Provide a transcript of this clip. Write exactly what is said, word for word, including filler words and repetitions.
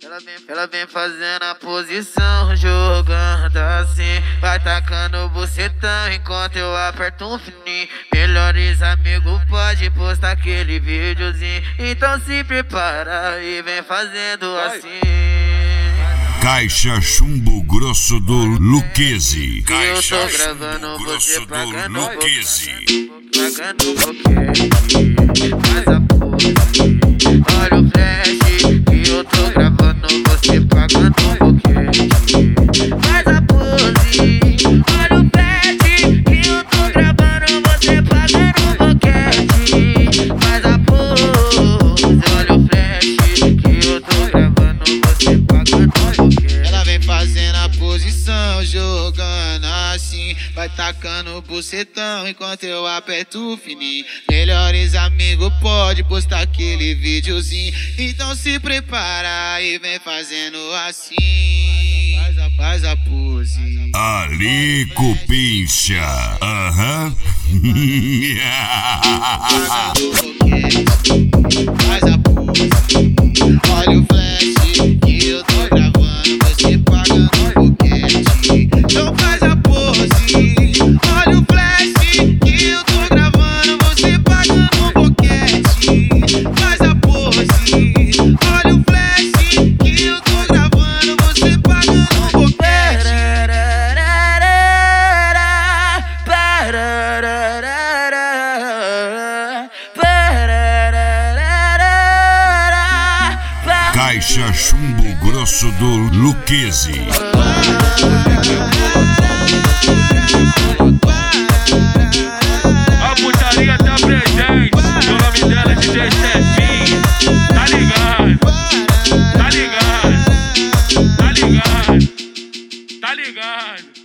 Ela vem, ela vem fazendo a posição, jogando assim, vai tacando o bucetão enquanto eu aperto um fininho. Melhores amigos pode postar aquele videozinho, então se prepara e vem fazendo assim. Caixa Chumbo Grosso do Luquezzi. Caixa eu tô gravando você pagando Luquezzi. Pagando um pouquinho, faz a pose. Olha o flash que eu tô gravando você pagando um pouquinho, faz a pose. Olha o flash que eu tô gravando você pagando um pouquinho, faz a pose. Olha o flash que eu tô gravando você pagando um pouquinho. Ela vem fazendo a posição, jogando assim, vai tacando o bucetão enquanto eu aperto o fininho. Melhores amigos pode postar aquele videozinho, então se prepara e vem fazendo assim. Faz a, faz a pose. Ali Cupincha. Aham. Faz a pose. Olha o flash que eu tô gravando você pagando um boquete. Então faz a pose. Olha o flash que eu tô gravando você pagando um boquete. Faz a pose. Olha o flash que eu tô gravando você pagando um boquete. Caixa Chumbo Grosso do Luquezzi. A putaria tá presente, o nome dela é D J Stefinho. Tá ligado? Tá ligado? Tá ligado? Tá ligado?